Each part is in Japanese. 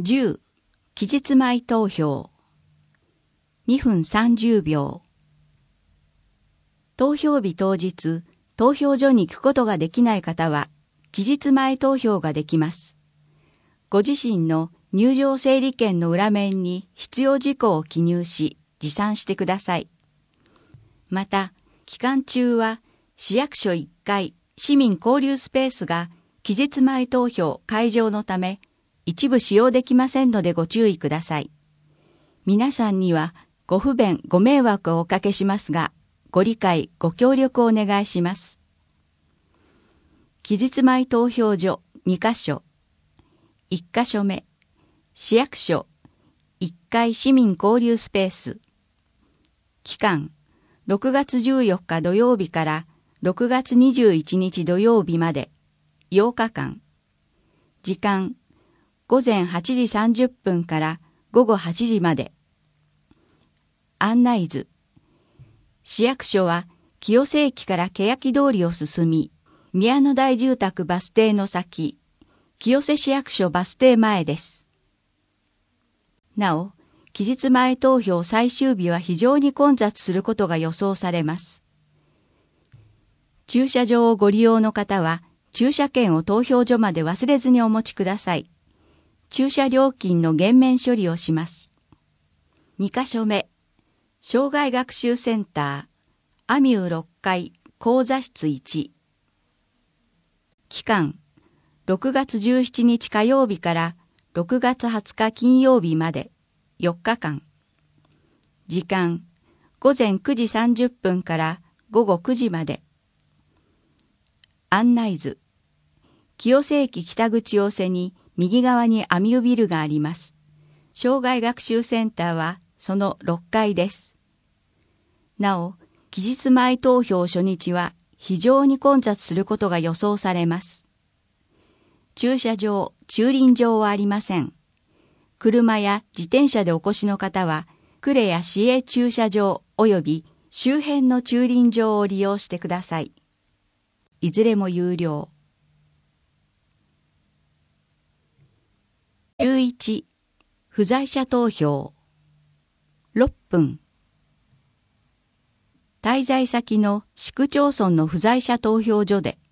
10、期日前投票。2分30秒。投票日当日、投票所に行くことができない方は、期日前投票ができます。ご自身の入場整理券の裏面に必要事項を記入し、持参してください。また、期間中は、市役所1階市民交流スペースが期日前投票会場のため、一部使用できませんのでご注意ください。皆さんにはご不便、ご迷惑をおかけしますが、ご理解、ご協力をお願いします。期日前投票所2カ所。1カ所目、市役所1階市民交流スペース。期間、6月14日土曜日から6月21日土曜日まで8日間。時間、午前8時30分から午後8時まで。案内図。市役所は清瀬駅から欅通りを進み、宮野台住宅バス停の先、清瀬市役所バス停前です。なお、期日前投票最終日は非常に混雑することが予想されます。駐車場をご利用の方は、駐車券を投票所まで忘れずにお持ちください。駐車料金の減免処理をします。2カ所目、障害学習センター、アミュー6階、講座室1。期間、6月17日火曜日から6月20日金曜日まで4日間。時間、午前9時30分から午後9時まで。案内図。清瀬駅北口を背に右側にアミュービルがあります。障害学習センターはその6階です。なお、期日前投票初日は非常に混雑することが予想されます。駐車場、駐輪場はありません。車や自転車でお越しの方は、呉や市営駐車場及び周辺の駐輪場を利用してください。いずれも有料。11、不在者投票。6分。滞在先の市区町村の不在者投票所で、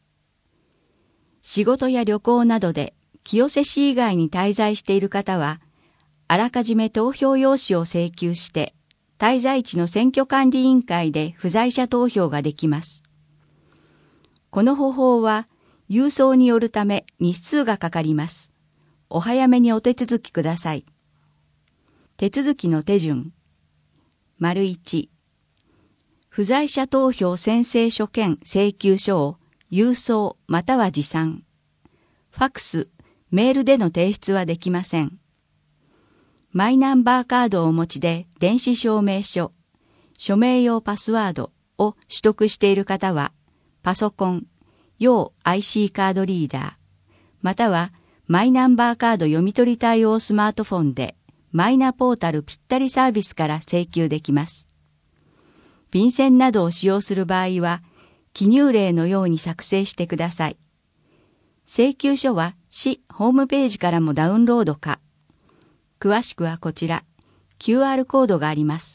仕事や旅行などで清瀬市以外に滞在している方は、あらかじめ投票用紙を請求して、滞在地の選挙管理委員会で不在者投票ができます。この方法は、郵送によるため日数がかかります。お早めにお手続きください。手続きの手順。1、不在者投票宣誓書兼請求書を郵送または持参。ファックス、メールでの提出はできません。マイナンバーカードをお持ちで電子証明書、署名用パスワードを取得している方は、パソコン、要 IC カードリーダー、またはマイナンバーカード読み取り対応スマートフォンでマイナポータルぴったりサービスから請求できます。便箋などを使用する場合は、記入例のように作成してください。請求書は市ホームページからもダウンロードか。詳しくはこちら、QR コードがあります。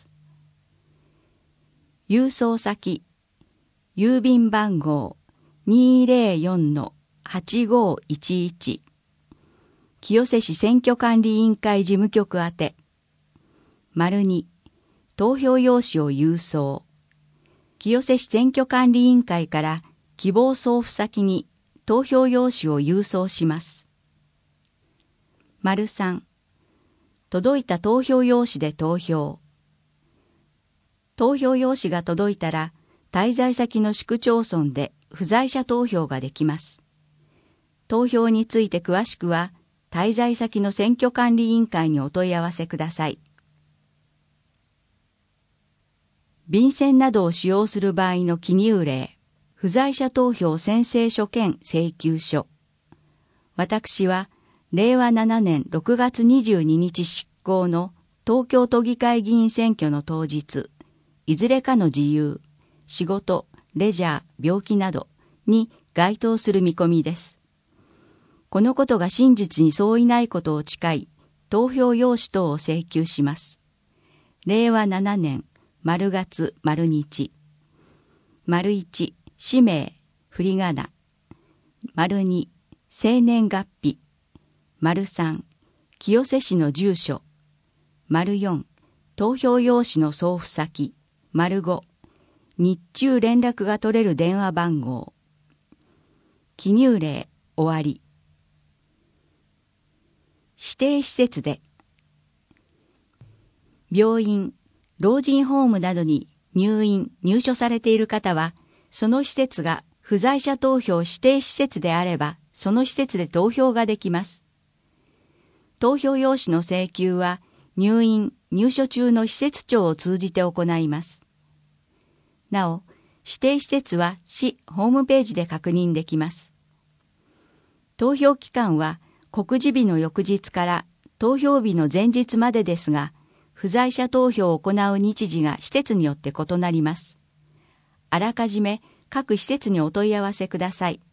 郵送先、郵便番号 204-8511 清瀬市選挙管理委員会事務局宛て。2、投票用紙を郵送。清瀬市選挙管理委員会から希望送付先に投票用紙を郵送します。3、届いた投票用紙で投票。投票用紙が届いたら、滞在先の市区町村で不在者投票ができます。投票について詳しくは、滞在先の選挙管理委員会にお問い合わせください。便箋などを使用する場合の記入例、不在者投票宣誓書兼請求書。私は、令和7年6月22日執行の東京都議会議員選挙の当日、いずれかの自由、仕事、レジャー、病気などに該当する見込みです。 このことが真実に相違ないことを誓い、投票用紙等を請求します。令和7年、丸月、丸日。丸1、氏名、振り仮名。丸2、生年月日。丸3、清瀬市の住所。丸4、投票用紙の送付先。丸5、日中連絡が取れる電話番号。記入例、終わり。指定施設で、病院、老人ホームなどに入院・入所されている方は、その施設が不在者投票指定施設であれば、その施設で投票ができます。投票用紙の請求は、入院・入所中の施設長を通じて行います。なお、指定施設は市ホームページで確認できます。投票期間は告示日の翌日から投票日の前日までですが、不在者投票を行う日時が施設によって異なります。あらかじめ各施設にお問い合わせください。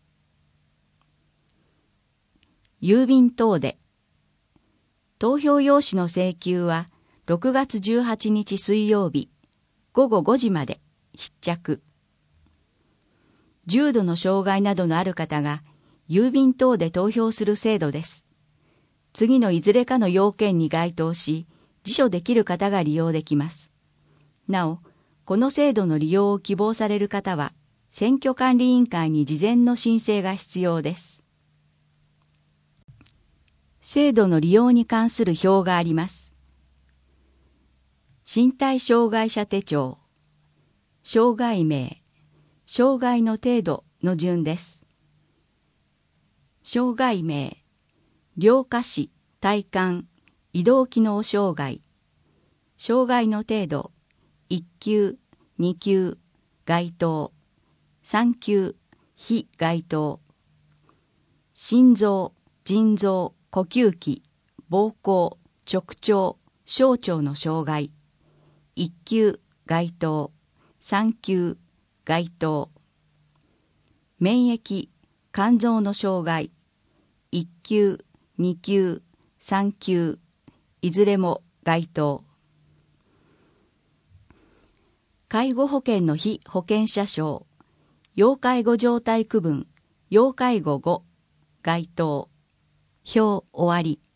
郵便等で、投票用紙の請求は6月18日水曜日午後5時まで必着。重度の障害などのある方が郵便等で投票する制度です。次のいずれかの要件に該当し、自処できる方が利用できます。なお、この制度の利用を希望される方は、選挙管理委員会に事前の申請が必要です。制度の利用に関する表があります。身体障害者手帳、障害名、障害の程度の順です。障害名、両下肢、体幹、移動機能障害、障害の程度、1級、2級、該当、3級、非該当、心臓、腎臓、呼吸器、膀胱、直腸、小腸の障害、1級、該当、3級、該当、免疫、肝臓の障害、1級、2級、3級、いずれも該当。介護保険の被保険者証、要介護状態区分、要介護5、該当。表終わり。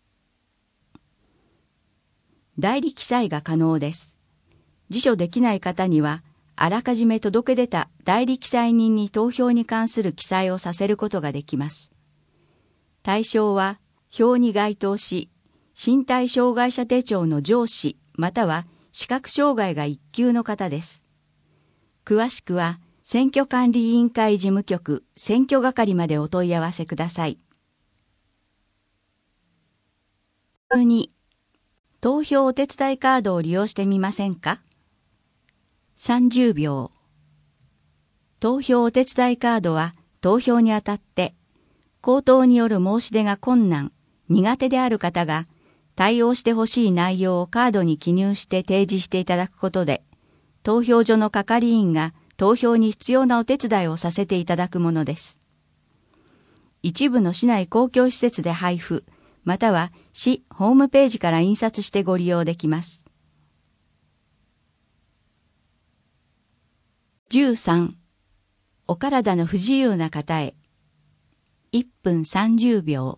代理記載が可能です。自処できない方には、あらかじめ届け出た代理記載人に投票に関する記載をさせることができます。対象は、表に該当し、身体障害者手帳の上司または視覚障害が1級の方です。詳しくは、選挙管理委員会事務局選挙係までお問い合わせください。2、投票お手伝いカードを利用してみませんか？ 30秒。投票お手伝いカードは投票にあたって口頭による申し出が困難、苦手である方が対応してほしい内容をカードに記入して提示していただくことで、投票所の係員が投票に必要なお手伝いをさせていただくものです。一部の市内公共施設で配布、または市ホームページから印刷してご利用できます。13、お体の不自由な方へ。1分30秒。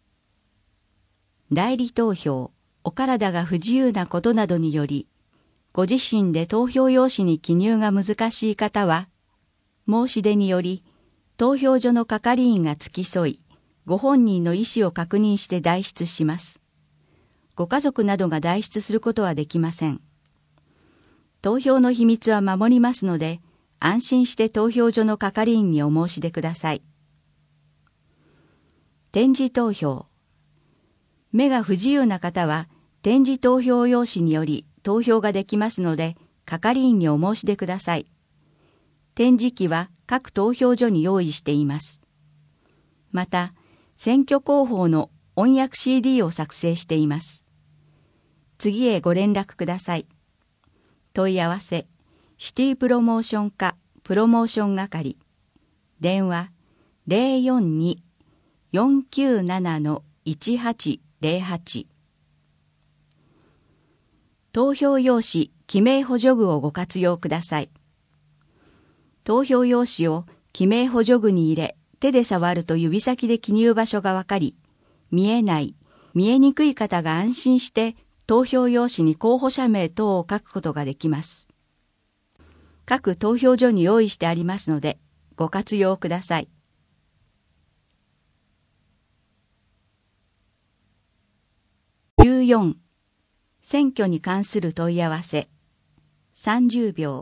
代理投票、お体が不自由なことなどにより、ご自身で投票用紙に記入が難しい方は、申し出により、投票所の係員が付き添い、ご本人の意思を確認して代筆します。ご家族などが代筆することはできません。投票の秘密は守りますので、安心して投票所の係員にお申し出ください。点字投票。目が不自由な方は、点字投票用紙により投票ができますので、係員にお申し出ください。点字機は各投票所に用意しています。また、選挙広報の音訳 CD を作成しています。次へご連絡ください。問い合わせ、シティプロモーション課プロモーション係。電話 497-1808。投票用紙記名補助具をご活用ください。投票用紙を記名補助具に入れ、手で触ると指先で記入場所がわかり、見えない、見えにくい方が安心して投票用紙に候補者名等を書くことができます。各投票所に用意してありますので、ご活用ください。14. 選挙に関する問い合わせ。30秒。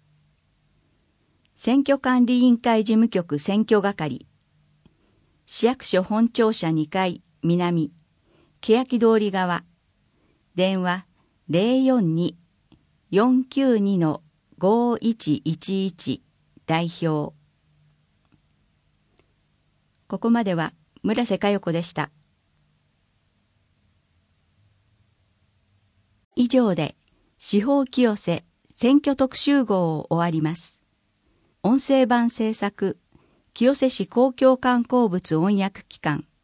選挙管理委員会事務局選挙係。市役所本庁舎2階南、欅通り側。電話042-492-5111代表。ここまでは村瀬佳代子でした。以上で司法清瀬選挙特集号を終わります。音声版制作、清瀬市公共観光物音訳機関